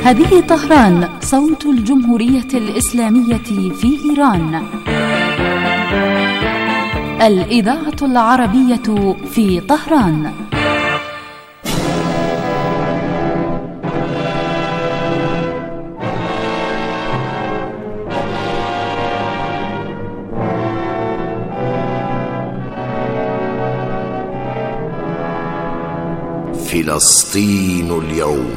هذه طهران، صوت الجمهورية الإسلامية في إيران. الإذاعة العربية في طهران. فلسطين اليوم.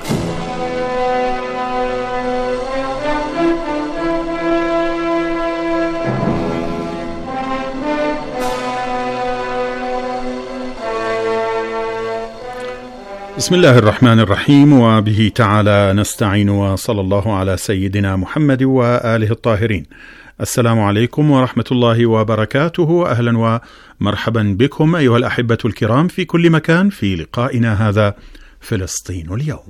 بسم الله الرحمن الرحيم، وبه تعالى نستعين، وصلى الله على سيدنا محمد وآله الطاهرين. السلام عليكم ورحمة الله وبركاته. أهلا ومرحبا بكم أيها الأحبة الكرام في كل مكان في لقائنا هذا فلسطين اليوم.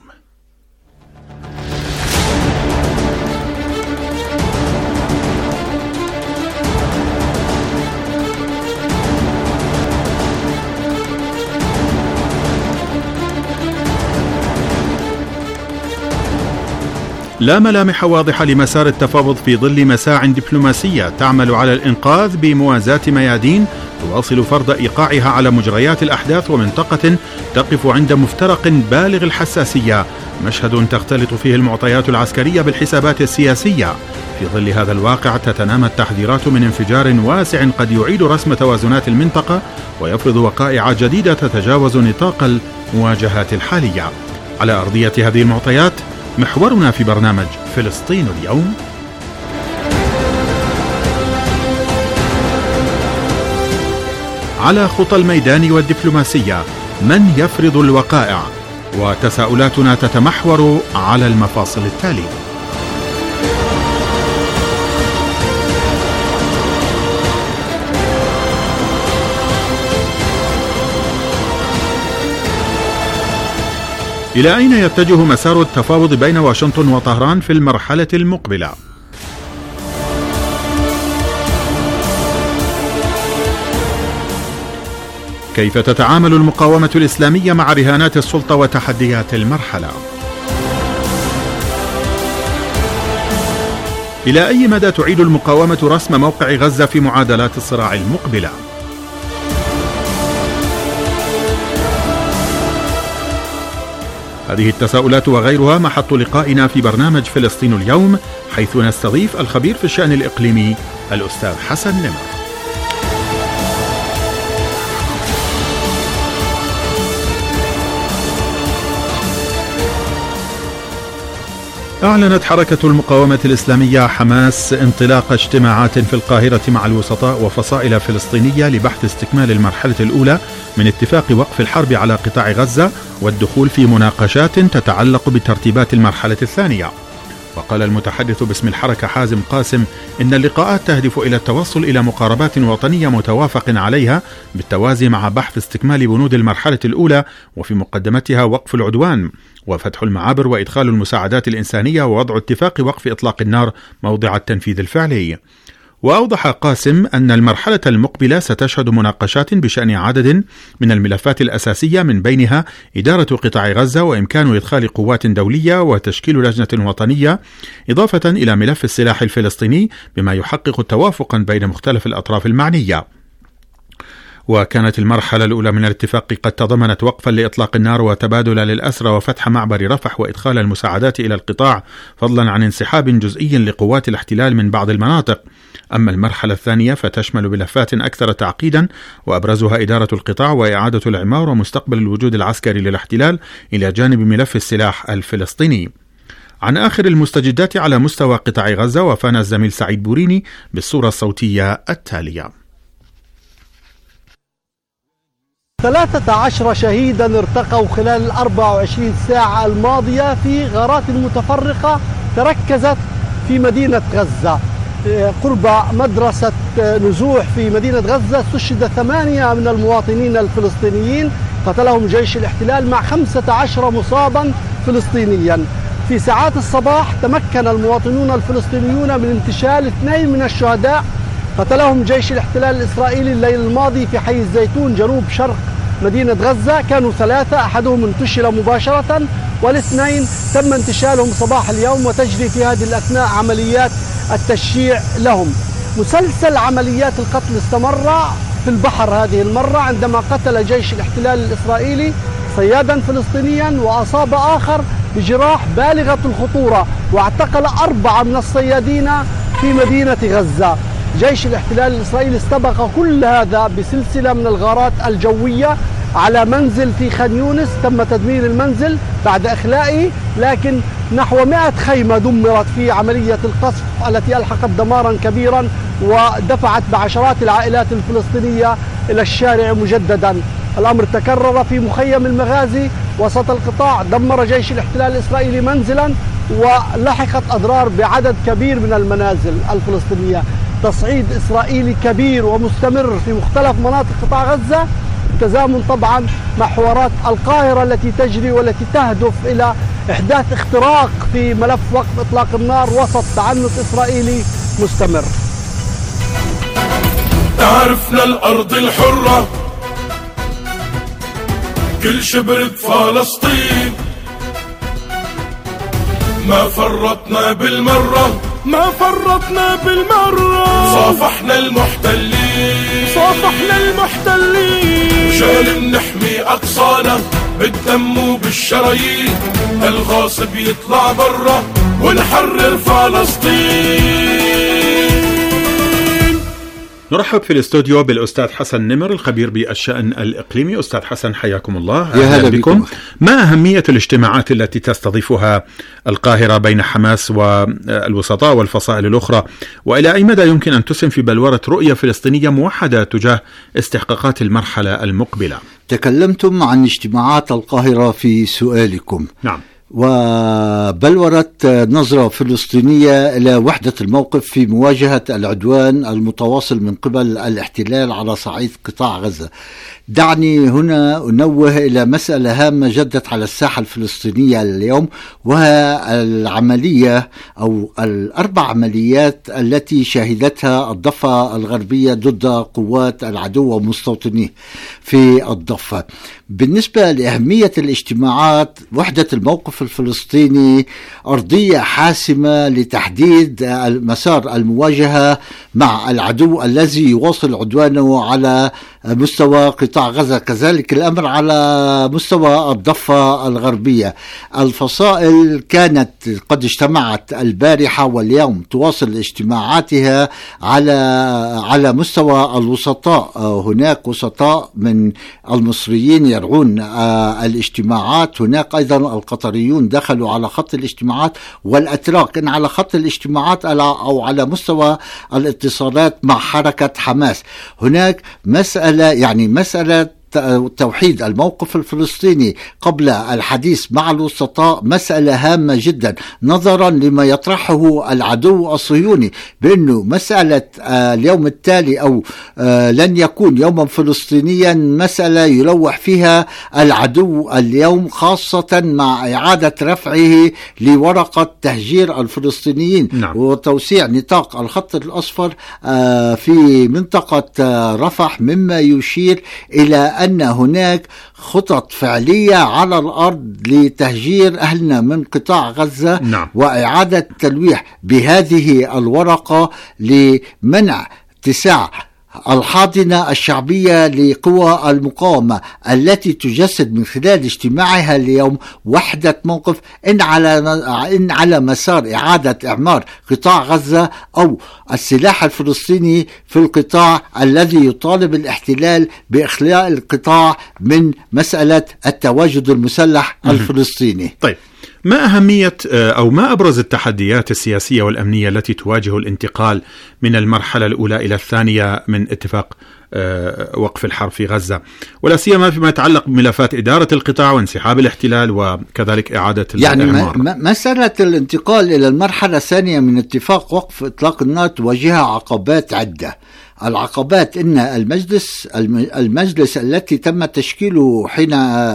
لا ملامح واضحة لمسار التفاوض في ظل مساع دبلوماسية تعمل على الإنقاذ بموازاة ميادين تواصل فرض إيقاعها على مجريات الأحداث ومنطقة تقف عند مفترق بالغ الحساسية، مشهد تختلط فيه المعطيات العسكرية بالحسابات السياسية. في ظل هذا الواقع تتنامى التحذيرات من انفجار واسع قد يعيد رسم توازنات المنطقة ويفرض وقائع جديدة تتجاوز نطاق المواجهات الحالية. على أرضية هذه المعطيات محورنا في برنامج فلسطين اليوم. على خطى الميدان والدبلوماسية من يفرض الوقائع؟ وتساؤلاتنا تتمحور على المفاصل التالية. إلى أين يتجه مسار التفاوض بين واشنطن وطهران في المرحلة المقبلة؟ كيف تتعامل المقاومة الإسلامية مع رهانات السلطة وتحديات المرحلة؟ إلى أي مدى تعيد المقاومة رسم موقع غزة في معادلات الصراع المقبلة؟ هذه التساؤلات وغيرها محط لقائنا في برنامج فلسطين اليوم، حيث نستضيف الخبير في الشأن الإقليمي الأستاذ حسن نمر. أعلنت حركة المقاومة الإسلامية حماس انطلاق اجتماعات في القاهرة مع الوسطاء وفصائل فلسطينية لبحث استكمال المرحلة الأولى من اتفاق وقف الحرب على قطاع غزة والدخول في مناقشات تتعلق بترتيبات المرحلة الثانية. وقال المتحدث باسم الحركة حازم قاسم إن اللقاءات تهدف إلى التوصل إلى مقاربات وطنية متوافق عليها بالتوازي مع بحث استكمال بنود المرحلة الأولى، وفي مقدمتها وقف العدوان وفتح المعابر وإدخال المساعدات الإنسانية ووضع اتفاق وقف إطلاق النار موضع التنفيذ الفعلي. وأوضح قاسم أن المرحلة المقبلة ستشهد مناقشات بشأن عدد من الملفات الأساسية، من بينها إدارة قطاع غزة وإمكان إدخال قوات دولية وتشكيل لجنة وطنية، إضافة إلى ملف السلاح الفلسطيني بما يحقق توافقا بين مختلف الأطراف المعنية. وكانت المرحلة الأولى من الاتفاق قد تضمنت وقفا لإطلاق النار وتبادل للأسرى وفتح معبر رفح وإدخال المساعدات إلى القطاع، فضلا عن انسحاب جزئي لقوات الاحتلال من بعض المناطق. أما المرحلة الثانية فتشمل ملفات أكثر تعقيدا، وأبرزها إدارة القطاع وإعادة الإعمار ومستقبل الوجود العسكري للاحتلال إلى جانب ملف السلاح الفلسطيني. عن آخر المستجدات على مستوى قطاع غزة وفانا الزميل سعيد بوريني بالصورة الصوتية التالية. 13 شهيدا ارتقوا خلال 24 ساعة الماضية في غارات متفرقة تركزت في مدينة غزة. قرب مدرسة نزوح في مدينة غزة استشهد 8 من المواطنين الفلسطينيين قتلهم جيش الاحتلال مع 15 مصابا فلسطينيا. في ساعات الصباح تمكن المواطنون الفلسطينيون من انتشال 2 من الشهداء قتلهم جيش الاحتلال الإسرائيلي الليل الماضي في حي الزيتون جنوب شرق مدينة غزة. كانوا 3، أحدهم انتشل مباشرة والاثنين تم انتشالهم صباح اليوم، وتجري في هذه الأثناء عمليات التشييع لهم. مسلسل عمليات القتل استمر في البحر هذه المرة، عندما قتل جيش الاحتلال الإسرائيلي صيادا فلسطينيا وأصاب آخر بجراح بالغة الخطورة، واعتقل 4 من الصيادين في مدينة غزة. جيش الاحتلال الإسرائيلي استبق كل هذا بسلسلة من الغارات الجوية على منزل في خان يونس. تم تدمير المنزل بعد إخلائه، لكن نحو 100 خيمة دمرت في عملية القصف التي ألحقت دمارا كبيرا ودفعت بعشرات العائلات الفلسطينية إلى الشارع مجددا. الأمر تكرر في مخيم المغازي وسط القطاع، دمر جيش الاحتلال الإسرائيلي منزلا ولحقت أضرار بعدد كبير من المنازل الفلسطينية. تصعيد إسرائيلي كبير ومستمر في مختلف مناطق قطاع غزة، تزامن طبعا مع حوارات القاهرة التي تجري والتي تهدف إلى إحداث اختراق في ملف وقف إطلاق النار وسط تعنت إسرائيلي مستمر. تعرفنا الأرض الحرة كل شبر بفلسطين، ما فرطنا بالمرة، ما فرطنا بالمرة. صافحنا المحتلين، صافحنا المحتلين، رجال نحمي أقصانا بالدم وبالشرايين، الغاصب يطلع برا ونحرر فلسطين. نرحب في الاستوديو بالأستاذ حسن نمر الخبير بالشأن الإقليمي. أستاذ حسن حياكم الله. أهلا بكم. ما أهمية الاجتماعات التي تستضيفها القاهرة بين حماس والوسطاء والفصائل الأخرى، وإلى أي مدى يمكن أن تسهم في بلورة رؤية فلسطينية موحدة تجاه استحقاقات المرحلة المقبلة؟ تكلمتم عن اجتماعات القاهرة في سؤالكم. نعم. وبلورت نظرة فلسطينية إلى وحدة الموقف في مواجهة العدوان المتواصل من قبل الاحتلال على صعيد قطاع غزة. دعني هنا أنوه إلى مسألة هامة جدت على الساحة الفلسطينية اليوم، وهي العملية أو ال4 عمليات التي شهدتها الضفة الغربية ضد قوات العدو ومستوطنيه في الضفة. بالنسبة لأهمية الاجتماعات، وحدة الموقف الفلسطيني أرضية حاسمة لتحديد مسار المواجهة مع العدو الذي يواصل عدوانه على مستوى قطاع غزة، كذلك الأمر على مستوى الضفة الغربية. الفصائل كانت قد اجتمعت البارحة واليوم تواصل اجتماعاتها على مستوى الوسطاء. هناك وسطاء من المصريين يرعون الاجتماعات، هناك أيضا القطريون دخلوا على خط الاجتماعات، والأتراك إن على خط الاجتماعات أو على مستوى الاتصالات مع حركة حماس. هناك مسألة توحيد الموقف الفلسطيني قبل الحديث مع الوسطاء مسألة هامة جدا، نظرا لما يطرحه العدو الصهيوني بأنه مسألة اليوم التالي أو لن يكون يوما فلسطينيا مسألة يلوح فيها العدو اليوم، خاصة مع إعادة رفعه لورقة تهجير الفلسطينيين. نعم. وتوسيع نطاق الخط الأصفر في منطقة رفح، مما يشير إلى أن هناك خطط فعلية على الأرض لتهجير أهلنا من قطاع غزة. نعم. وإعادة تلويح بهذه الورقة لمنع اتساع الحاضنة الشعبية لقوى المقاومة التي تجسد من خلال اجتماعها اليوم وحدة موقف إن على مسار إعادة إعمار قطاع غزة أو السلاح الفلسطيني في القطاع الذي يطالب الاحتلال بإخلاء القطاع من مسألة التواجد المسلح الفلسطيني. طيب، ما أهمية أو ما أبرز التحديات السياسية والأمنية التي تواجه الانتقال من المرحلة الأولى إلى الثانية من اتفاق وقف الحرب في غزة، ولا سيما فيما يتعلق بملفات إدارة القطاع وانسحاب الاحتلال وكذلك إعادة الإعمار؟ مسألة الانتقال إلى المرحلة الثانية من اتفاق وقف إطلاق النار تواجهها عقبات عدة. العقبات إن المجلس التي تم تشكيله حين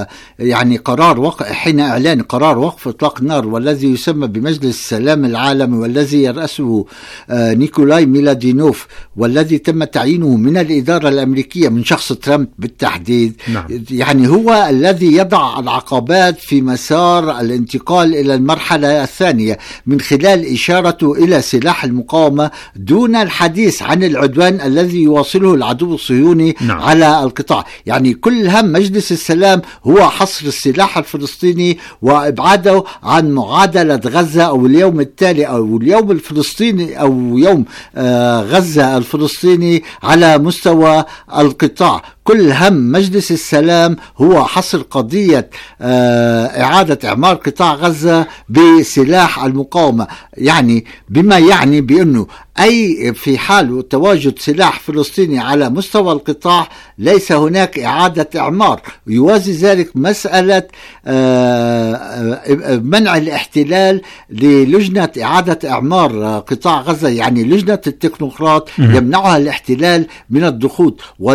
حين إعلان قرار وقف إطلاق النار، والذي يسمى بمجلس السلام العالمي، والذي يرأسه نيكولاي ميلادينوف، والذي تم تعيينه من الإدارة الأمريكية من شخص ترامب بالتحديد. نعم. يعني هو الذي يضع العقبات في مسار الانتقال إلى المرحلة الثانية من خلال إشارته إلى سلاح المقاومة دون الحديث عن العدوان الذي يواصله العدو الصهيوني نعم. على القطاع. يعني كل هم مجلس السلام هو حصر السلاح الفلسطيني وإبعاده عن معادلة غزة أو اليوم التالي أو اليوم الفلسطيني أو يوم غزة الفلسطيني على مستوى القطاع. كل هم مجلس السلام هو حصر قضية إعادة إعمار قطاع غزة بسلاح المقاومة، يعني بما يعني بأنه أي في حال تواجد سلاح فلسطيني على مستوى القطاع ليس هناك إعادة إعمار. يوازي ذلك مسألة منع الاحتلال للجنة إعادة إعمار قطاع غزة، يعني لجنة التكنوقراط يمنعها الاحتلال من الدخول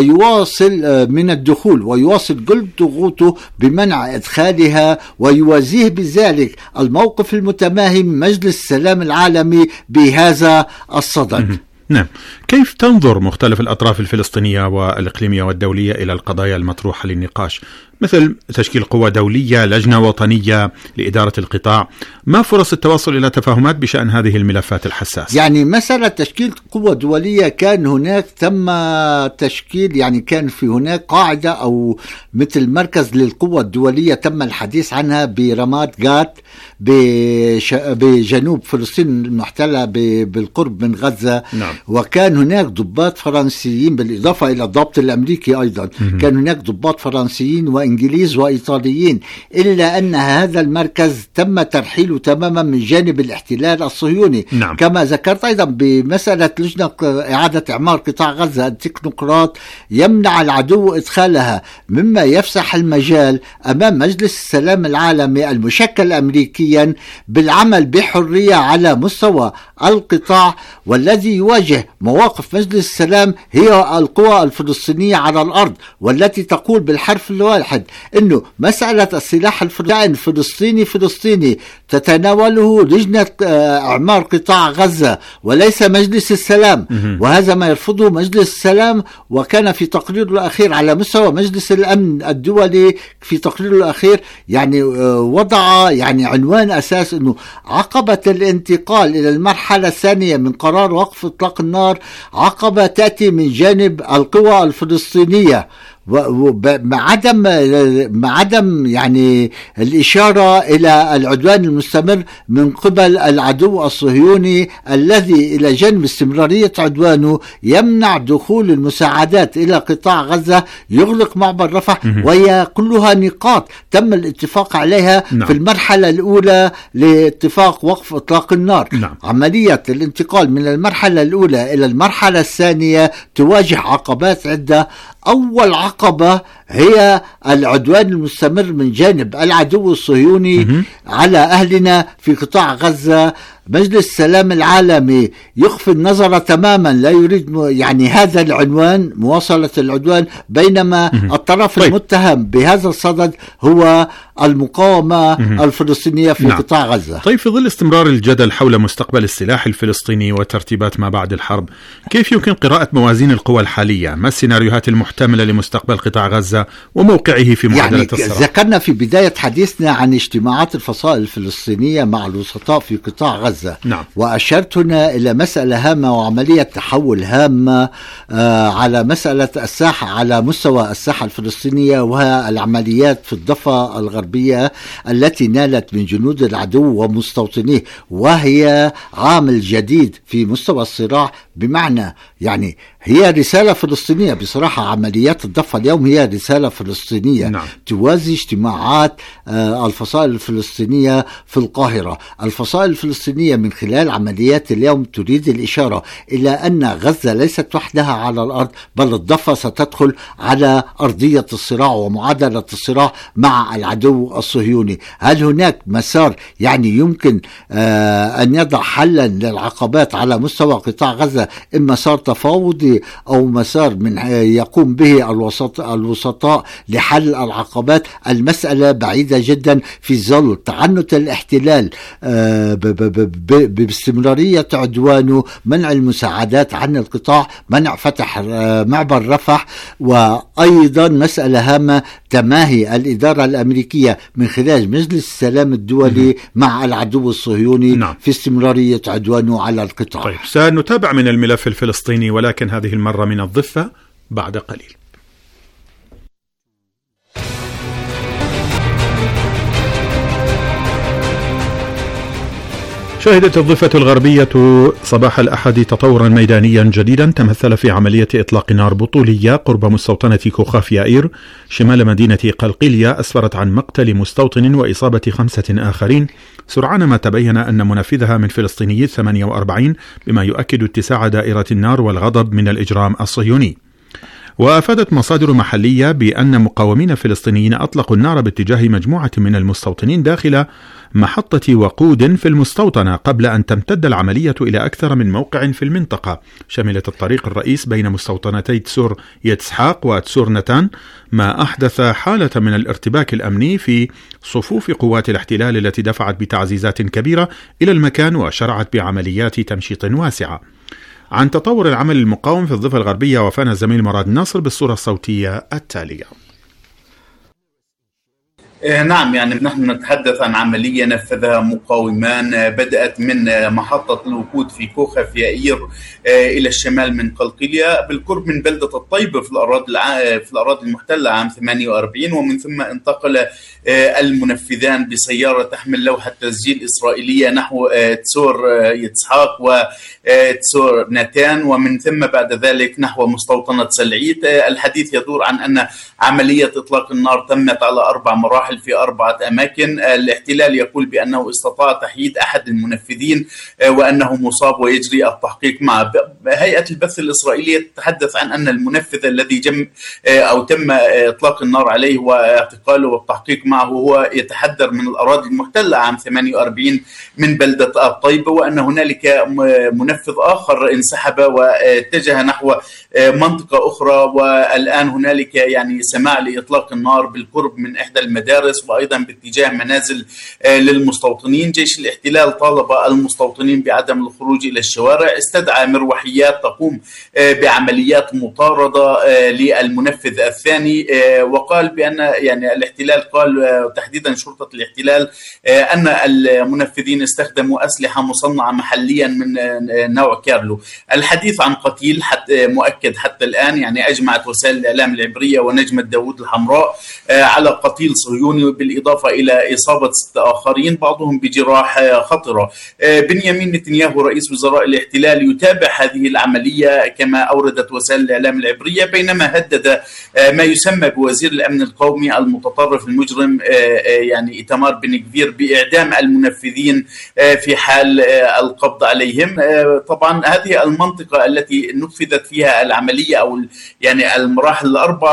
ويواصل كل ضغوطه بمنع إدخالها، ويوازيه بذلك الموقف المتماهي من مجلس السلام العالمي بهذا الصدد. نعم. كيف تنظر مختلف الأطراف الفلسطينية والإقليمية والدولية إلى القضايا المطروحة للنقاش، مثل تشكيل قوة دولية، لجنة وطنية لإدارة القطاع؟ ما فرص التوصل إلى تفاهمات بشأن هذه الملفات الحساسة؟ يعني مسألة تشكيل قوة دولية كان هناك تم تشكيل، يعني كان في هناك قاعدة أو مثل مركز للقوة الدولية تم الحديث عنها برمات جات بجنوب فلسطين المحتلة بالقرب من غزة. نعم. وكان هناك ضباط فرنسيين بالإضافة إلى الضابط الأمريكي أيضا. كان هناك ضباط فرنسيين وإنجليز وإيطاليين، إلا أن هذا المركز تم ترحيله تماما من جانب الاحتلال الصهيوني. نعم. كما ذكرت أيضا بمسألة لجنة إعادة إعمار قطاع غزة، التكنوقراط يمنع العدو إدخالها، مما يفسح المجال أمام مجلس السلام العالمي المشكل أمريكيا بالعمل بحرية على مستوى القطاع. والذي يواجه مواقف مجلس السلام هي القوى الفلسطينية على الأرض، والتي تقول بالحرف الواحد أنه مسألة السلاح الفلسطيني تتناوله لجنة إعمار قطاع غزة وليس مجلس السلام. وهذا ما يرفضه مجلس السلام، وكان في تقريره الأخير على مستوى مجلس الأمن الدولي في تقريره الأخير يعني وضع يعني عنوان أساس أنه عقبة الانتقال إلى المرحلة الثانية من قرار وقف إطلاق النار عقبة تأتي من جانب القوى الفلسطينية، مع عدم يعني الإشارة إلى العدوان المستمر من قبل العدو الصهيوني، الذي إلى جانب استمرارية عدوانه يمنع دخول المساعدات إلى قطاع غزة، يغلق معبر رفح، وهي كلها نقاط تم الاتفاق عليها. نعم. في المرحلة الأولى لاتفاق وقف إطلاق النار. نعم. عملية الانتقال من المرحلة الأولى إلى المرحلة الثانية تواجه عقبات عدة. أول عقبة هي العدوان المستمر من جانب العدو الصهيوني على أهلنا في قطاع غزة. مجلس السلام العالمي يخفي النظر تماما، لا يريد يعني هذا العنوان مواصلة العدوان، بينما الطرف المتهم بهذا الصدد هو المقاومة الفلسطينية في قطاع غزة. طيب، في ظل استمرار الجدل حول مستقبل السلاح الفلسطيني وترتيبات ما بعد الحرب، كيف يمكن قراءة موازين القوى الحالية؟ ما السيناريوهات المحتملة لمستقبل قطاع غزة وموقعه في معادلة الصراع؟ ذكرنا في بداية حديثنا عن اجتماعات الفصائل الفلسطينية مع الوسطاء في قطاع غزة. نعم. وأشرت هنا إلى مسألة هامة وعملية تحول هامة على مسألة الساحة على مستوى الساحة الفلسطينية، وهي العمليات في الضفة الغربية التي نالت من جنود العدو ومستوطنيه، وهي عامل جديد في مستوى الصراع. بمعنى يعني هي رسالة فلسطينية بصراحة، عمليات الضفة اليوم هي رسالة فلسطينية. نعم. توازي اجتماعات الفصائل الفلسطينية في القاهرة. الفصائل الفلسطينية من خلال عمليات اليوم تريد الإشارة إلى أن غزة ليست وحدها على الأرض، بل الضفة ستدخل على أرضية الصراع ومعادلة الصراع مع العدو الصهيوني. هل هناك مسار يعني يمكن أن يضع حلا للعقبات على مستوى قطاع غزة، إما مسار تفاوضي حلول أو مسار من يقوم به الوسطاء لحل العقبات، المسألة بعيدة جدا في ظل تعنت الاحتلال باستمرارية عدوانه، منع المساعدات عن القطاع، منع فتح معبر رفح، وأيضا مسألة هامة تماهي الإدارة الأمريكية من خلال مجلس السلام الدولي مع العدو الصهيوني في استمرارية عدوانه على القطاع. طيب، سنتابع من الملف الفلسطيني، ولكن هذه المرة من الضفة بعد قليل. شهدت الضفة الغربية صباح الأحد تطورا ميدانيا جديدا تمثل في عملية إطلاق نار بطولية قرب مستوطنة كوخاف يائير شمال مدينة قلقيلية، أسفرت عن مقتل مستوطن وإصابة 5 آخرين، سرعان ما تبين أن منفذها من فلسطيني 48، بما يؤكد اتساع دائرة النار والغضب من الإجرام الصهيوني. وأفادت مصادر محلية بأن مقاومين فلسطينيين أطلقوا النار باتجاه مجموعة من المستوطنين داخل محطة وقود في المستوطنة، قبل أن تمتد العملية إلى أكثر من موقع في المنطقة شملت الطريق الرئيس بين مستوطنتي تسور يتسحاق وتسور نتان، ما أحدث حالة من الارتباك الأمني في صفوف قوات الاحتلال التي دفعت بتعزيزات كبيرة إلى المكان وشرعت بعمليات تمشيط واسعة. عن تطور العمل المقاوم في الضفة الغربية وفانا الزميل مراد ناصر بالصورة الصوتية التالية. نعم، يعني نحن نتحدث عن عملية نفذها مقاومان بدأت من محطة الوقود في كوخاف يائير إلى الشمال من قلقيلية بالقرب من بلدة الطيبة في الأراضي المحتلة عام 48، ومن ثم انتقل المنفذان بسيارة تحمل لوحة تسجيل إسرائيلية نحو تسور يتسحاق وتسور نتان، ومن ثم بعد ذلك نحو مستوطنة سلعيت. الحديث يدور عن أن عملية إطلاق النار تمت على 4 مراحل في 4 أماكن. الاحتلال يقول بأنه استطاع تحييد أحد المنفذين وأنه مصاب ويجري التحقيق معه. هيئة البث الإسرائيلية تتحدث عن أن المنفذ الذي تم إطلاق النار عليه واعتقاله والتحقيق معه هو يتحدر من الأراضي المحتلة عام 48 من بلدة الطيبة، وأن هنالك منفذ آخر انسحب واتجه نحو منطقة أخرى، والآن هنالك يعني سماع لإطلاق النار بالقرب من إحدى المدارس وأيضا باتجاه منازل للمستوطنين. جيش الاحتلال طالب المستوطنين بعدم الخروج إلى الشوارع، استدعى مروحيات تقوم بعمليات مطاردة للمنفذ الثاني، وقال بأن يعني الاحتلال قال تحديدا شرطة الاحتلال أن المنفذين استخدموا أسلحة مصنعة محليا من نوع كارلو. الحديث عن قتيل مؤكد حتى الآن، يعني أجمعت وسائل الإعلام العبرية ونجمة داود الحمراء على قتيل صهيوني بالإضافة إلى إصابة 6 آخرين بعضهم بجراح خطرة. بنيامين نتنياهو رئيس وزراء الاحتلال يتابع هذه العملية كما أوردت وسائل الإعلام العبرية، بينما هدد ما يسمى بوزير الأمن القومي المتطرف المجرم يعني إيتمار بن غفير بإعدام المنفذين في حال القبض عليهم. طبعا هذه المنطقة التي نفذت فيها العملية أو يعني المراحل ال4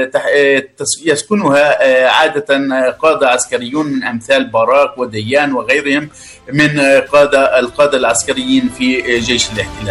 يسكنها عادة قادة عسكريون من أمثال باراك وديان وغيرهم من القادة العسكريين في جيش الاحتلال.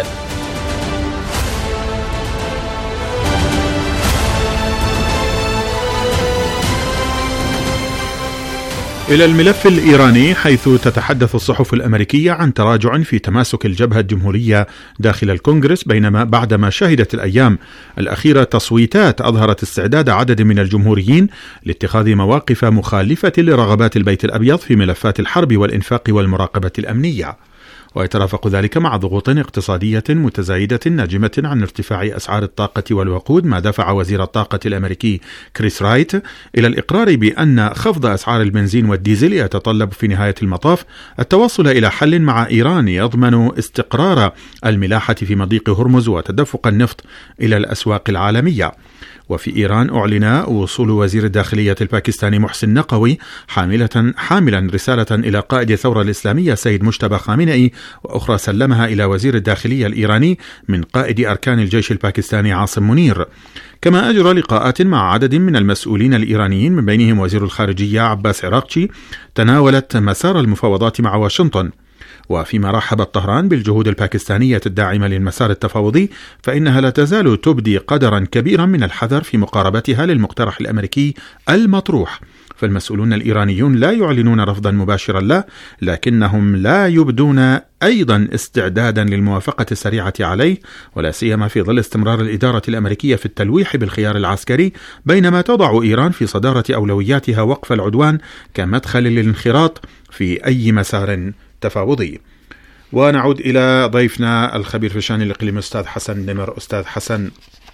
إلى الملف الإيراني، حيث تتحدث الصحف الأمريكية عن تراجع في تماسك الجبهة الجمهورية داخل الكونغرس، بينما بعدما شهدت الأيام الأخيرة تصويتات أظهرت استعداد عدد من الجمهوريين لاتخاذ مواقف مخالفة لرغبات البيت الأبيض في ملفات الحرب والإنفاق والمراقبة الأمنية. ويترافق ذلك مع ضغوط اقتصادية متزايدة ناجمة عن ارتفاع أسعار الطاقة والوقود، ما دفع وزير الطاقة الأمريكي كريس رايت إلى الإقرار بأن خفض أسعار البنزين والديزل يتطلب في نهاية المطاف التوصل إلى حل مع إيران يضمن استقرار الملاحة في مضيق هرمز وتدفق النفط إلى الأسواق العالمية. وفي إيران أعلن وصول وزير الداخلية الباكستاني محسن نقوي حاملا رسالة إلى قائد الثورة الإسلامية سيد مجتبى خامنئي، وأخرى سلمها إلى وزير الداخلية الإيراني من قائد أركان الجيش الباكستاني عاصم منير. كما أجرى لقاءات مع عدد من المسؤولين الإيرانيين من بينهم وزير الخارجية عباس عراقشي تناولت مسار المفاوضات مع واشنطن. وفيما رحبت طهران بالجهود الباكستانية الداعمة للمسار التفاوضي، فإنها لا تزال تبدي قدرا كبيرا من الحذر في مقاربتها للمقترح الأمريكي المطروح. فالمسؤولون الإيرانيون لا يعلنون رفضا مباشرا له، لكنهم لا يبدون أيضا استعدادا للموافقة السريعة عليه، ولا سيما في ظل استمرار الإدارة الأمريكية في التلويح بالخيار العسكري، بينما تضع إيران في صدارة أولوياتها وقف العدوان كمدخل للانخراط في أي مسار تفاوضي. ونعود إلى ضيفنا الخبير في الشأن الإقليمي أستاذ حسن نمر. أستاذ حسن،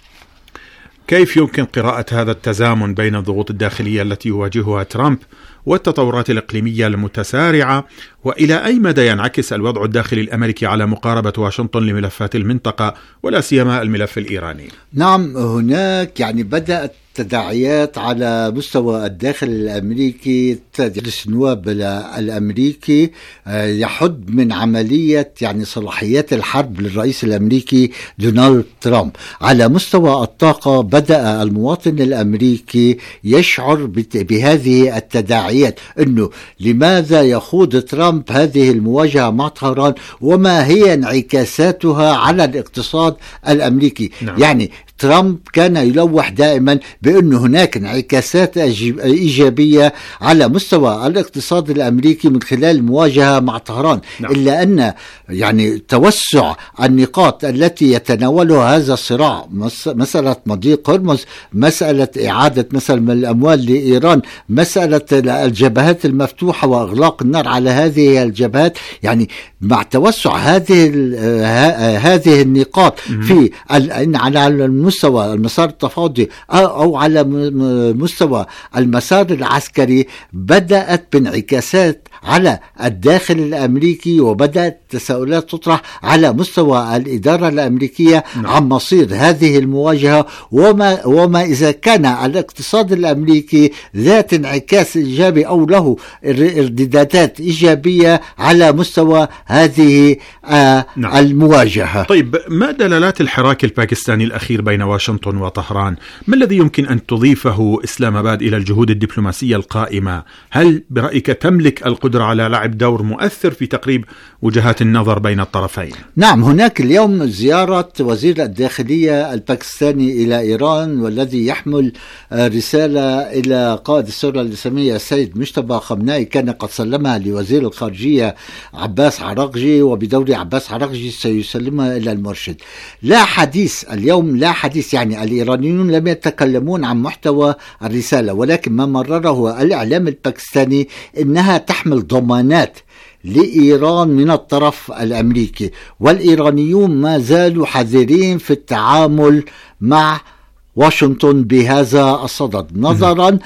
كيف يمكن قراءة هذا التزامن بين الضغوط الداخلية التي يواجهها ترامب والتطورات الإقليمية المتسارعة، وإلى أي مدى ينعكس الوضع الداخلي الأمريكي على مقاربة واشنطن لملفات المنطقة ولا سيما الملف الإيراني؟ نعم، هناك بدأت تداعيات على مستوى الداخل الأمريكي. مجلس النواب الأمريكي يحد من عملية صلاحيات الحرب للرئيس الأمريكي دونالد ترامب. على مستوى الطاقة بدأ المواطن الأمريكي يشعر بهذه التداعيات، أنه لماذا يخوض ترامب هذه المواجهة مع طهران وما هي انعكاساتها على الاقتصاد الأمريكي. نعم. ترامب كان يلوح دائما بأن هناك انعكاسات إيجابية على مستوى الاقتصاد الأمريكي من خلال المواجهة مع طهران. نعم. إلا أن توسع النقاط التي يتناولها هذا الصراع، مسألة مضيق هرمز، مسألة إعادة مثلا الأموال لإيران، مسألة الجبهات المفتوحة وإغلاق النار على هذه الجبهات، مع توسع هذه النقاط في على مستوى المسار التفاوضي أو على مستوى المسار العسكري، بدأت بانعكاسات على الداخل الأمريكي، وبدأت تساؤلات تطرح على مستوى الإدارة الأمريكية عن مصير هذه المواجهة، وما إذا كان الاقتصاد الأمريكي ذات انعكاس إيجابي أو له ارتدادات إيجابية على مستوى هذه المواجهة. طيب، ما دلالات الحراك الباكستاني الأخير بين واشنطن وطهران؟ ما الذي يمكن أن تضيفه إسلام آباد إلى الجهود الدبلوماسية القائمة؟ هل برأيك تملك القدرة على لعب دور مؤثر في تقريب وجهات النظر بين الطرفين؟ نعم، هناك اليوم زيارة وزير الداخلية الباكستاني إلى إيران، والذي يحمل رسالة إلى قائد الثورة الإسلامية السيد مجتبى خامنئي، كان قد سلمها لوزير الخارجية عباس عراقجي، وبدور عباس عراقجي سيسلمها إلى المرشد. لا حديث اليوم، لا حديث، الإيرانيون لم يتكلمون عن محتوى الرسالة، ولكن ما مرره الإعلام الباكستاني إنها تحمل ضمانات لإيران من الطرف الأمريكي، والإيرانيون ما زالوا حذرين في التعامل مع واشنطن بهذا الصدد، نظرا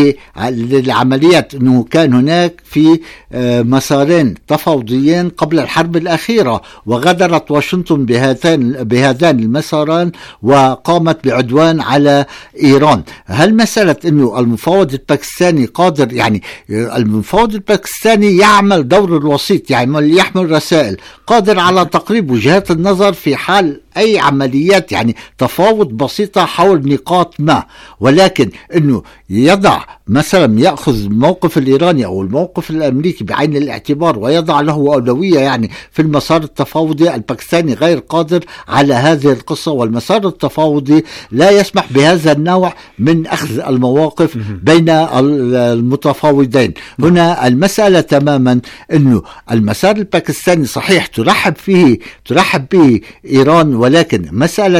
للعمليات أنه كان هناك في مسارين تفاوضيين قبل الحرب الأخيرة، وغادرت واشنطن بهذان المساران وقامت بعدوان على إيران. هل مسألة أنه المفاوض الباكستاني قادر، المفاوض الباكستاني يعمل دور الوسيط، يحمل رسائل، قادر على تقريب وجهات النظر في حال أي عمليات تفاوض بسيطة حول نقاط ما، ولكن أنه يضع مثلا يأخذ موقف الإيراني أو الموقف الأمريكي بعين الاعتبار ويضع له أولوية في المسار التفاوضي، الباكستاني غير قادر على هذه القصة، والمسار التفاوضي لا يسمح بهذا النوع من أخذ المواقف بين المتفاوضين. هنا المسألة تماما أنه المسار الباكستاني صحيح ترحب به إيران، ولكن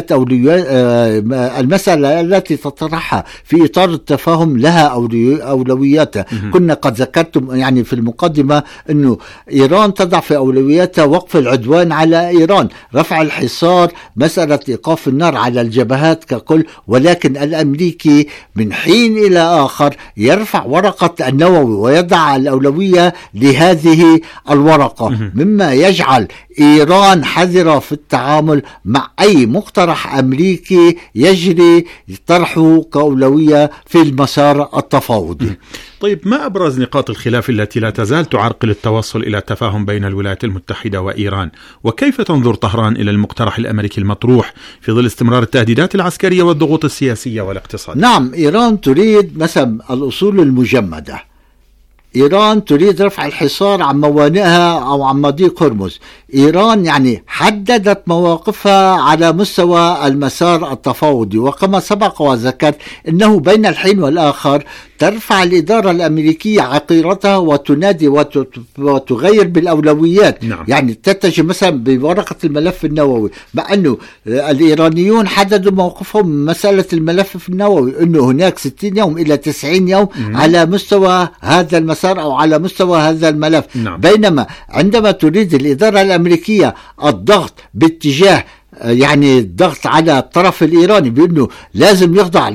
المسألة التي تطرحها في إطار التفاهم لها أولوياتها. كنا قد ذكرتم في المقدمة أنه إيران تضع في أولوياتها وقف العدوان على إيران، رفع الحصار، مسألة إيقاف النار على الجبهات ككل، ولكن الأمريكي من حين إلى آخر يرفع ورقة النووي ويضع الأولوية لهذه الورقة، مما يجعل إيران حذرة في التعامل مع أي مقترح أمريكي يجري طرحه كأولوية في المسار التفاوضي. طيب، ما أبرز نقاط الخلاف التي لا تزال تعرقل التوصل إلى التفاهم بين الولايات المتحدة وإيران؟ وكيف تنظر طهران إلى المقترح الأمريكي المطروح في ظل استمرار التهديدات العسكرية والضغوط السياسية والاقتصادية؟ نعم، إيران تريد مثلا الأصول المجمدة، إيران تريد رفع الحصار عن موانئها أو عن مضيق هرمز. إيران يعني حددت مواقفها على مستوى المسار التفاوضي، وكما سبق وذكرت أنه بين الحين والآخر ترفع الإدارة الأمريكية عقيرتها وتنادي وتغير بالأولويات. نعم. يعني تتجه مثلا بورقة الملف النووي، مع أنه الإيرانيون حددوا موقفهم من مسألة الملف النووي أنه هناك 60 يوم إلى 90 يوم على مستوى هذا المسار أو على مستوى هذا الملف. نعم. بينما عندما تريد الإدارة الأمريكية الضغط باتجاه يعني الضغط على الطرف الإيراني بأنه لازم يخضع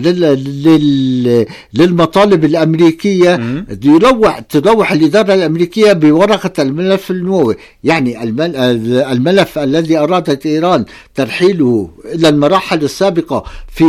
للمطالب الأمريكية، تلوح الإدارة الأمريكية بورقة الملف النووي. يعني الملف الذي أرادت إيران ترحيله إلى المراحل السابقة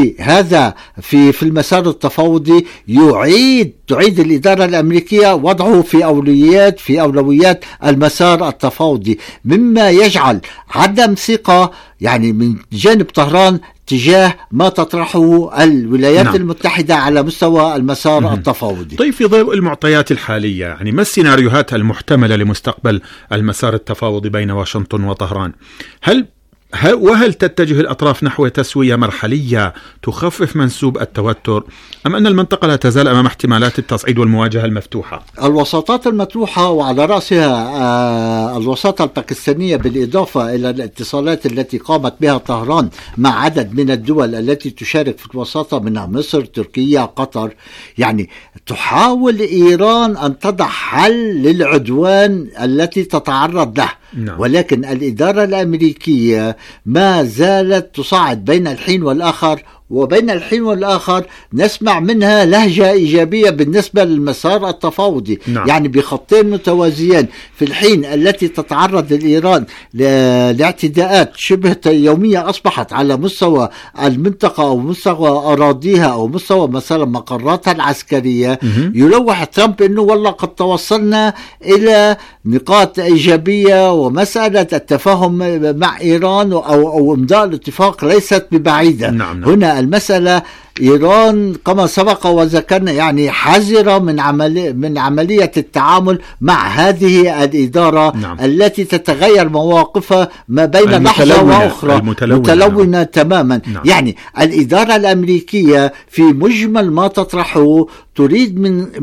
في المسار التفاوضي تعيد الإدارة الأمريكية وضعه في أولويات المسار التفاوضي، مما يجعل عدم ثقة يعني من جانب طهران تجاه ما تطرحه الولايات المتحدة على مستوى المسار التفاوضي. طيب، في ضوء المعطيات الحالية يعني ما السيناريوهات المحتملة لمستقبل المسار التفاوضي بين واشنطن وطهران؟ وهل تتجه الأطراف نحو تسوية مرحلية تخفف منسوب التوتر، أم أن المنطقة لا تزال أمام احتمالات التصعيد والمواجهة المفتوحة؟ الوساطات المفتوحة، وعلى رأسها الوساطة الباكستانية، بالإضافة إلى الاتصالات التي قامت بها طهران مع عدد من الدول التي تشارك في الوساطة منها مصر، تركيا، قطر. يعني تحاول إيران أن تضع حل للعدوان التي تتعرض له. نعم. ولكن الإدارة الأمريكية ما زالت تصعد بين الحين والآخر، وبين الحين والآخر نسمع منها لهجة إيجابية بالنسبة للمسار التفاوضي. نعم. يعني بخطين متوازيين، في الحين التي تتعرض الإيران لاعتداءات شبه يومية أصبحت على مستوى المنطقة أو مستوى أراضيها أو مستوى مثلا مقراتها العسكرية. يلوح ترامب أنه والله قد توصلنا إلى نقاط إيجابية، ومسألة التفاهم مع إيران أو إمضاء الاتفاق ليست ببعيدة. نعم. هنا المسألة إيران كما سبق وذكرنا يعني حذرة من عملية التعامل مع هذه الإدارة. نعم. التي تتغير مواقفها ما بين لحظة وأخرى، متلونة تماما. نعم. يعني الإدارة الأمريكية في مجمل ما تطرحه تريد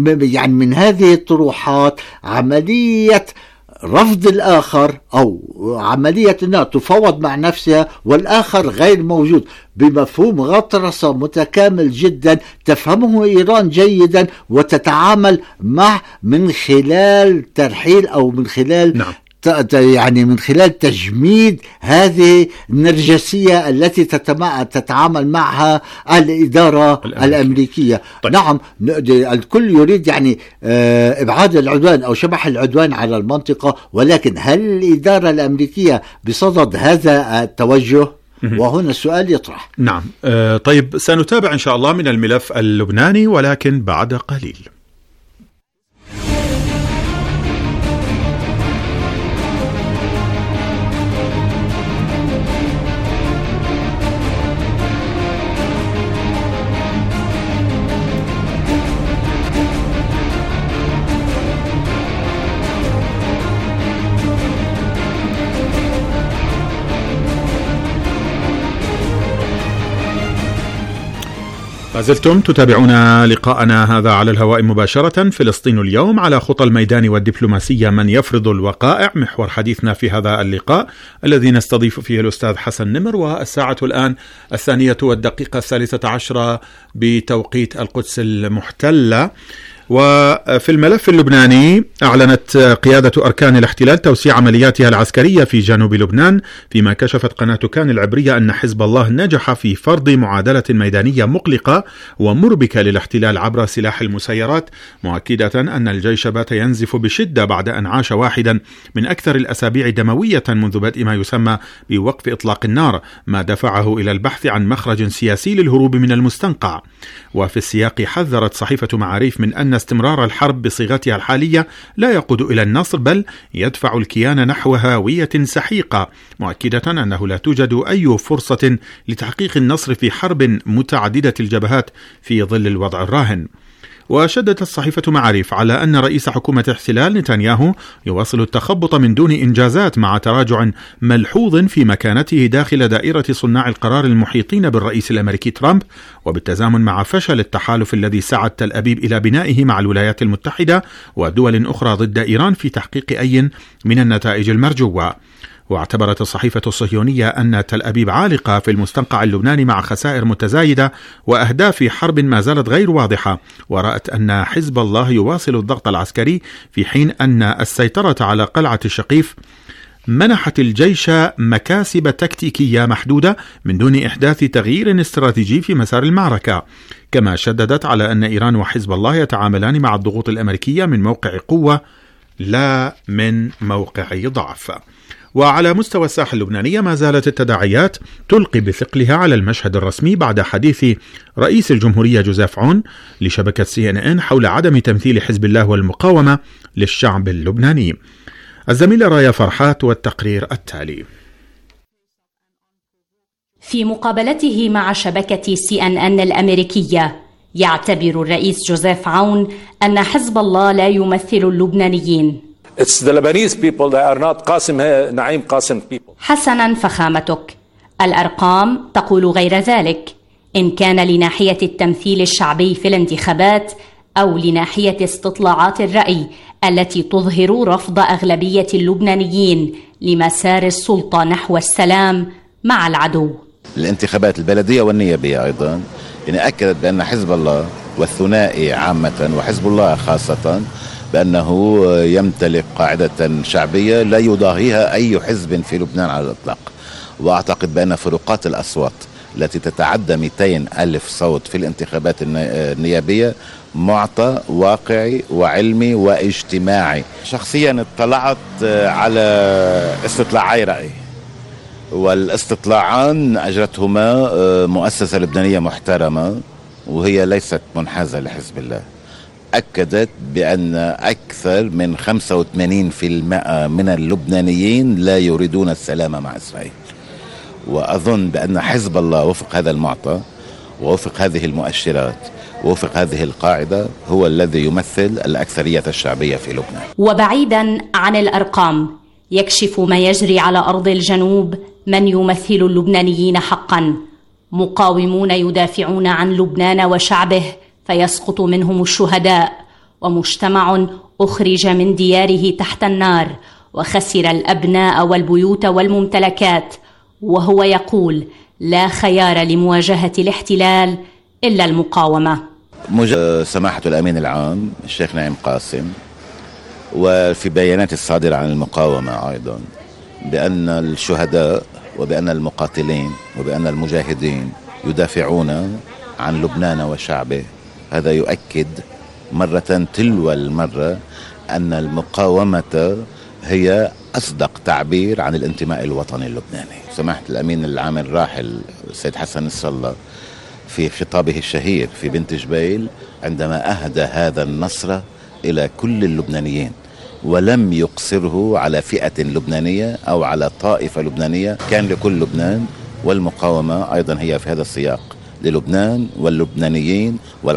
من هذه الطروحات عملية رفض الآخر أو عملية أنها تفاوض مع نفسها والآخر غير موجود، بمفهوم غطرسة متكامل جدا تفهمه إيران جيدا وتتعامل معه من خلال ترحيل أو من خلال نعم. يعني من خلال تجميد هذه النرجسية التي تتعامل معها الإدارة الأمريكية. طيب. نعم، الكل يريد يعني إبعاد العدوان أو شبح العدوان على المنطقة، ولكن هل الإدارة الأمريكية بصدد هذا التوجه؟ وهنا السؤال يطرح. نعم. طيب، سنتابع إن شاء الله من الملف اللبناني ولكن بعد قليل. ما زلتم تتابعون لقاءنا هذا على الهواء مباشرة. فلسطين اليوم على خطى الميدان والدبلوماسية، من يفرض الوقائع، محور حديثنا في هذا اللقاء الذي نستضيف فيه الأستاذ حسن نمر. والساعة الآن 2:13 بتوقيت القدس المحتلة. وفي الملف اللبناني أعلنت قيادة أركان الاحتلال توسيع عملياتها العسكرية في جنوب لبنان، فيما كشفت قناة كان العبرية أن حزب الله نجح في فرض معادلة ميدانية مقلقة ومربكة للاحتلال عبر سلاح المسيرات، مؤكدة أن الجيش بات ينزف بشدة بعد أن عاش واحدا من أكثر الأسابيع دموية منذ بدء ما يسمى بوقف إطلاق النار، ما دفعه إلى البحث عن مخرج سياسي للهروب من المستنقع. وفي السياق حذرت صحيفة معاريف من أن استمرار الحرب بصيغتها الحالية لا يقود إلى النصر، بل يدفع الكيان نحو هاوية سحيقة، مؤكدة أنه لا توجد أي فرصة لتحقيق النصر في حرب متعددة الجبهات في ظل الوضع الراهن. وشددت صحيفة معاريف على أن رئيس حكومة الاحتلال نتنياهو يواصل التخبط من دون إنجازات مع تراجع ملحوظ في مكانته داخل دائرة صناع القرار المحيطين بالرئيس الأمريكي ترامب، وبالتزامن مع فشل التحالف الذي سعت تل أبيب إلى بنائه مع الولايات المتحدة ودول أخرى ضد إيران في تحقيق أي من النتائج المرجوة. واعتبرت الصحيفة الصهيونية أن تل أبيب عالقة في المستنقع اللبناني مع خسائر متزايدة وأهداف حرب ما زالت غير واضحة، ورأت أن حزب الله يواصل الضغط العسكري في حين أن السيطرة على قلعة الشقيف منحت الجيش مكاسب تكتيكية محدودة من دون إحداث تغيير استراتيجي في مسار المعركة. كما شددت على أن إيران وحزب الله يتعاملان مع الضغوط الأمريكية من موقع قوة لا من موقع ضعف. وعلى مستوى الساحة اللبنانية ما زالت التداعيات تلقي بثقلها على المشهد الرسمي بعد حديث رئيس الجمهورية جوزيف عون لشبكة CNN حول عدم تمثيل حزب الله والمقاومة للشعب اللبناني. الزميلة رايا فرحات والتقرير التالي. في مقابلته مع شبكة CNN الأمريكية، يعتبر الرئيس جوزيف عون أن حزب الله لا يمثل اللبنانيين. It's the Lebanese people that are not نعيم قاسم people. حسنا فخامتك، الأرقام تقول غير ذلك، إن كان لناحية التمثيل الشعبي في الانتخابات أو لناحية استطلاعات الرأي التي تظهر رفض أغلبية اللبنانيين لمسار السلطة نحو السلام مع العدو. الانتخابات البلدية والنيابية أيضا أكدت بأن حزب الله والثنائي عامة وحزب الله خاصة بأنه يمتلك قاعدة شعبية لا يضاهيها أي حزب في لبنان على الإطلاق. وأعتقد بأن فروقات الأصوات التي تتعدى 200 ألف صوت في الانتخابات النيابية معطى واقعي وعلمي واجتماعي. شخصيا اطلعت على استطلاعي رأي، والاستطلاعان أجرتهما مؤسسة لبنانية محترمة وهي ليست منحازة لحزب الله. أكدت بأن أكثر من 85% من اللبنانيين لا يريدون السلام مع إسرائيل. وأظن بأن حزب الله وفق هذا المعطى ووفق هذه المؤشرات ووفق هذه القاعدة هو الذي يمثل الأكثرية الشعبية في لبنان. وبعيدا عن الأرقام، يكشف ما يجري على أرض الجنوب من يمثل اللبنانيين حقا. مقاومون يدافعون عن لبنان وشعبه فيسقط منهم الشهداء، ومجتمع أخرج من دياره تحت النار وخسر الأبناء والبيوت والممتلكات، وهو يقول لا خيار لمواجهة الاحتلال إلا المقاومة. سماحة الأمين العام الشيخ نعيم قاسم وفي بيانات الصادرة عن المقاومة أيضا بأن الشهداء وبأن المقاتلين وبأن المجاهدين يدافعون عن لبنان وشعبه. هذا يؤكد مرة تلو المرة أن المقاومة هي أصدق تعبير عن الانتماء الوطني اللبناني. سماحة الأمين العام الراحل السيد حسن الصلة في خطابه الشهير في بنت جبيل عندما أهدى هذا النصر إلى كل اللبنانيين ولم يقصره على فئة لبنانية أو على طائفة لبنانية، كان لكل لبنان، والمقاومة أيضا هي في هذا السياق للبنان واللبنانيين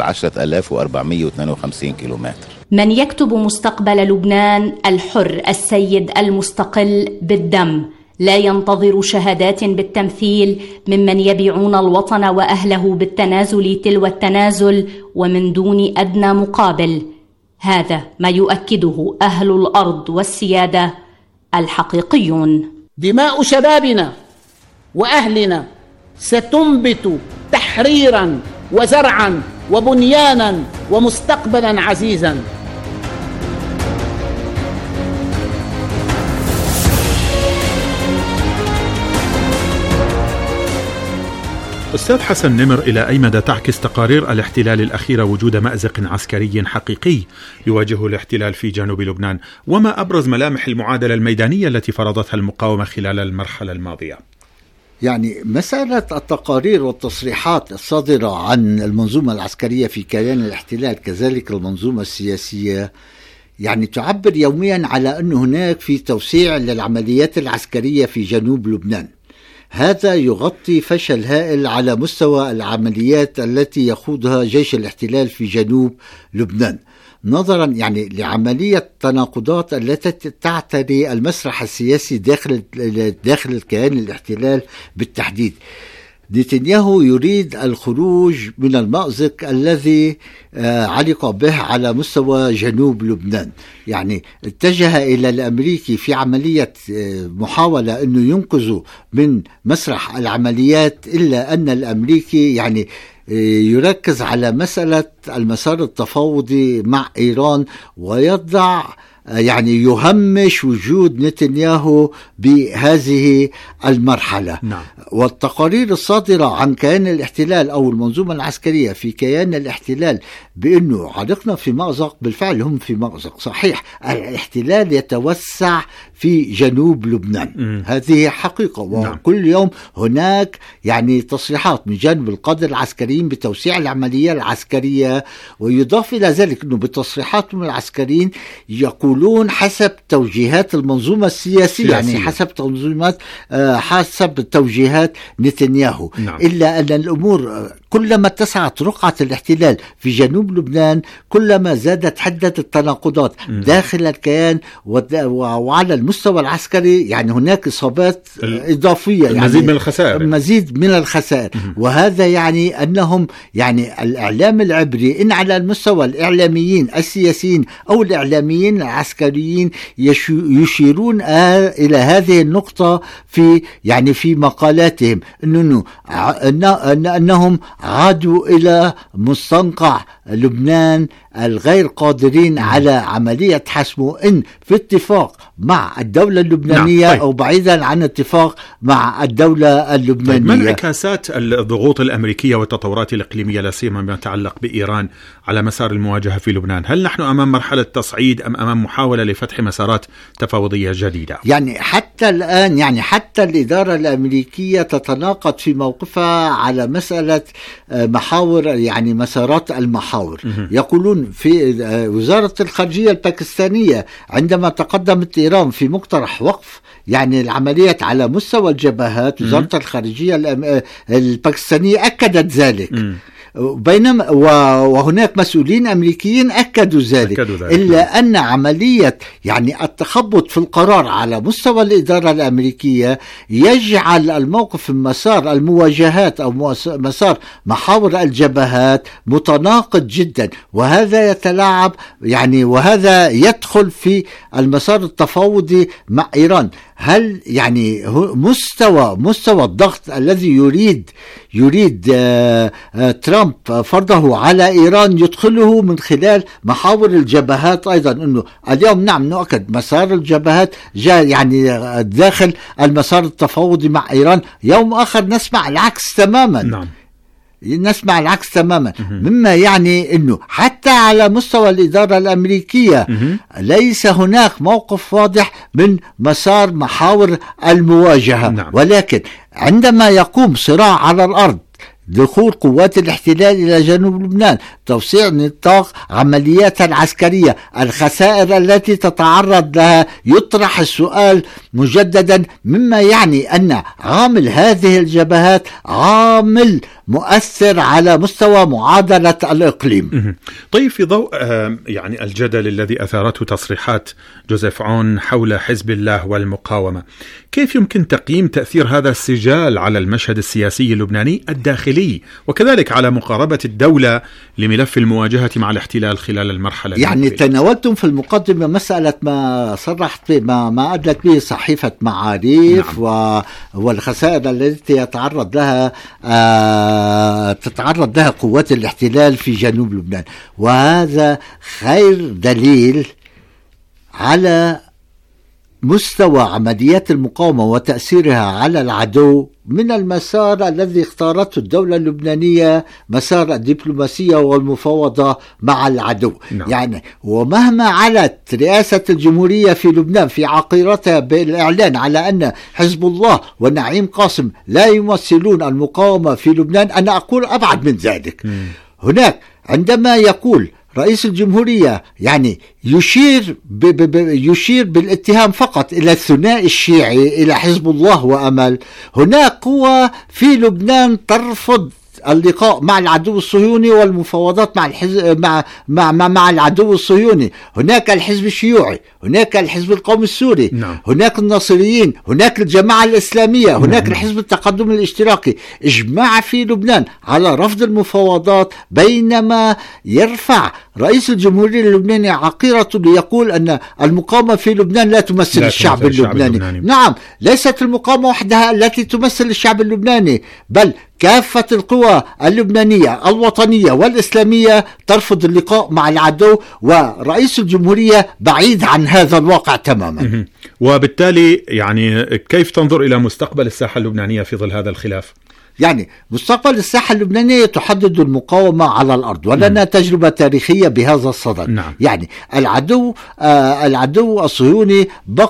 وال10,452 كيلومتر. من يكتب مستقبل لبنان الحر السيد المستقل بالدم لا ينتظر شهادات بالتمثيل ممن يبيعون الوطن وأهله بالتنازل تلو التنازل ومن دون أدنى مقابل. هذا ما يؤكده أهل الأرض والسيادة الحقيقيون. دماء شبابنا وأهلنا ستنبت تحريرا وزرعا وبنيانا ومستقبلا عزيزا. أستاذ حسن نمر، إلى أي مدى تعكس تقارير الاحتلال الأخيرة وجود مأزق عسكري حقيقي يواجهه الاحتلال في جنوب لبنان؟ وما أبرز ملامح المعادلة الميدانية التي فرضتها المقاومة خلال المرحلة الماضية؟ يعني مسألة التقارير والتصريحات الصادرة عن المنظومة العسكرية في كيان الاحتلال كذلك المنظومة السياسية يعني تعبر يوميا على أن هناك في توسيع للعمليات العسكرية في جنوب لبنان. هذا يغطي فشل هائل على مستوى العمليات التي يخوضها جيش الاحتلال في جنوب لبنان، نظرا يعني لعملية تناقضات التي تعتري المسرح السياسي داخل الكيان الاحتلال بالتحديد. نتنياهو يريد الخروج من المأزق الذي علق به على مستوى جنوب لبنان، يعني اتجه إلى الأمريكي في عملية محاولة أنه ينقذه من مسرح العمليات، إلا أن الأمريكي يعني يركز على مسألة المسار التفاوضي مع إيران، ويضع يعني يهمش وجود نتنياهو بهذه المرحلة. نعم. والتقارير الصادرة عن كيان الاحتلال أو المنظومة العسكرية في كيان الاحتلال بأنه عرقنا في مأزق، بالفعل هم في مأزق صحيح. الاحتلال يتوسع في جنوب لبنان، هذه حقيقة. وكل يوم هناك يعني تصريحات من جانب القادة العسكريين بتوسيع العملية العسكرية، ويضاف إلى ذلك أنه بتصريحات من العسكريين يقولون حسب توجيهات المنظومة السياسية. يعني حسب توجيهات نتنياهو. نعم. إلا أن الأمور كلما اتسعت رقعة الاحتلال في جنوب لبنان كلما زادت حدة التناقضات داخل الكيان وعلى المستوى العسكري. يعني هناك إصابات إضافية، المزيد من الخسائر. وهذا يعني أنهم يعني الإعلام العبري إن على المستوى الإعلاميين السياسيين أو الإعلاميين العسكريين يشيرون إلى هذه النقطة في يعني في مقالاتهم، أنهم عادوا إلى مستنقع لبنان الغير قادرين على عملية حسمه، إن في اتفاق مع الدولة اللبنانية أو بعيدا عن اتفاق مع الدولة اللبنانية. ما انعكاسات الضغوط الأمريكية والتطورات الإقليمية لا سيما ما يتعلق بإيران على مسار المواجهة في لبنان؟ هل نحن أمام مرحلة تصعيد أم أمام محاولة لفتح مسارات تفاوضية جديدة؟ يعني حتى الآن يعني حتى الإدارة الأمريكية تتناقض في موقفها على مسألة محاور، يعني مسارات المحاور. يقولون في وزارة الخارجية الباكستانية عندما تقدمت إيران في مقترح وقف يعني العمليات على مستوى الجبهات، وزارة الخارجية الباكستانية أكدت ذلك. بينما وهناك مسؤولين أمريكيين أكدوا ذلك. إلا أن عملية يعني التخبط في القرار على مستوى الإدارة الأمريكية يجعل الموقف في مسار المواجهات أو مسار محاور الجبهات متناقض جدا، وهذا يتلاعب يعني وهذا يدخل في المسار التفاوضي مع إيران. هل يعني مستوى الضغط الذي يريد ترامب فرضه على إيران يدخله من خلال محاور الجبهات أيضا؟ أنه اليوم نعم نؤكد مسار الجبهات جاء يعني داخل المسار التفاوضي مع إيران، يوم آخر نسمع العكس تماما. نعم. نسمع العكس تماما، مما يعني أنه حتى على مستوى الإدارة الأمريكية ليس هناك موقف واضح من مسار محاور المواجهة. نعم. ولكن عندما يقوم صراع على الأرض، دخول قوات الاحتلال إلى جنوب لبنان، توسيع نطاق عملياتها العسكرية، الخسائر التي تتعرض لها، يطرح السؤال مجددا، مما يعني أن عامل هذه الجبهات عامل مؤثر على مستوى معادلة الإقليم. طيب، في ضوء يعني الجدل الذي أثارته تصريحات جوزيف عون حول حزب الله والمقاومة، كيف يمكن تقييم تأثير هذا السجال على المشهد السياسي اللبناني الداخلي، وكذلك على مقاربة الدولة لملف المواجهة مع الاحتلال خلال المرحلة يعني تناولتم في المقدمة مسألة ما صرحت ما أدلت به صحيفة معاريف. نعم. والخسائر التي تتعرض لها قوات الاحتلال في جنوب لبنان، وهذا خير دليل على مستوى عمليات المقاومة وتأثيرها على العدو من المسار الذي اختارته الدولة اللبنانية، مسار الدبلوماسية والمفاوضة مع العدو. نعم. يعني ومهما علت رئاسة الجمهورية في لبنان في عقيرتها بالإعلان على أن حزب الله ونعيم قاسم لا يمثلون المقاومة في لبنان، أنا أقول أبعد من ذلك. هناك عندما يقول رئيس الجمهورية يعني يشير بالاتهام فقط إلى الثنائي الشيعي، إلى حزب الله وأمل. هناك قوى في لبنان ترفض اللقاء مع العدو الصهيوني والمفاوضات مع العدو الصهيوني. هناك الحزب الشيوعي، هناك الحزب القومي السوري، هناك الناصريين، هناك الجماعة الإسلامية، هناك الحزب التقدم الاشتراكي. اجماع في لبنان على رفض المفاوضات، بينما يرفع رئيس الجمهورية اللبناني عقيرته ليقول أن المقاومة في لبنان لا تمثل الشعب اللبناني. نعم، ليست المقاومة وحدها التي تمثل الشعب اللبناني، بل كافة القوى اللبنانية الوطنية والإسلامية ترفض اللقاء مع العدو، ورئيس الجمهورية بعيد عن هذا الواقع تماما. وبالتالي يعني كيف تنظر إلى مستقبل الساحة اللبنانية في ظل هذا الخلاف؟ يعني مستقبل الساحة اللبنانية تحدد المقاومة على الأرض، ولنا تجربة تاريخية بهذا الصدد. يعني العدو الصهيوني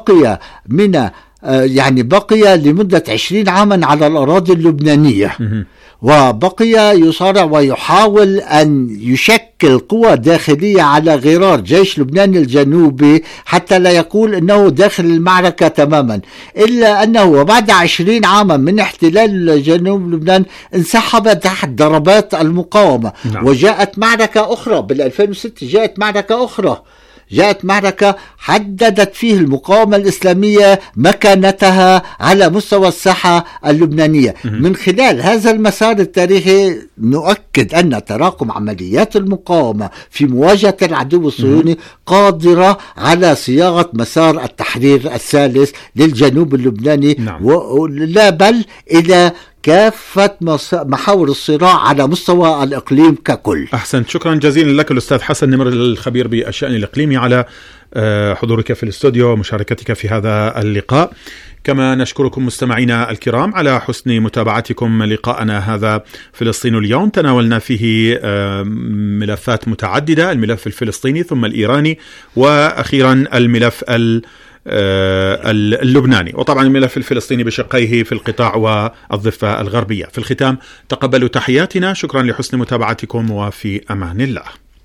بقي لمدة 20 عاما على الأراضي اللبنانية، وبقي يصارع ويحاول أن يشكل قوى داخلية على غرار جيش لبنان الجنوبي حتى لا يقول أنه داخل المعركة تماما، إلا أنه وبعد 20 عاما من احتلال جنوب لبنان انسحب تحت ضربات المقاومة. وجاءت معركة أخرى بال2006، جاءت معركة حددت فيه المقاومة الإسلامية مكانتها على مستوى الساحة اللبنانية. من خلال هذا المسار التاريخي نؤكد أن تراكم عمليات المقاومة في مواجهة العدو الصهيوني قادرة على صياغة مسار التحرير الثالث للجنوب اللبناني، لا بل إلى كافة محاور الصراع على مستوى الإقليم ككل. أحسنت، شكرا جزيلا لك الأستاذ حسن نمر الخبير بالشأن الإقليمي على حضورك في الاستوديو ومشاركتك في هذا اللقاء. كما نشكركم مستمعينا الكرام على حسن متابعتكم لقاءنا هذا فلسطين اليوم. تناولنا فيه ملفات متعددة، الملف الفلسطيني ثم الإيراني وأخيرا الملف اللبناني، وطبعا الملف الفلسطيني بشقيه في القطاع والضفة الغربية. في الختام تقبلوا تحياتنا، شكرا لحسن متابعتكم وفي أمان الله.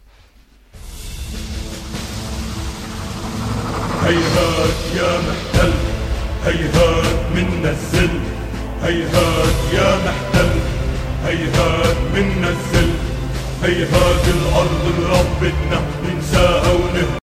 هيهات يا محتل، هيهات منا الذل، هيهات يا محتل، هيهات منا الذل، هيهات الأرض ربتنا ننساها ونهدى.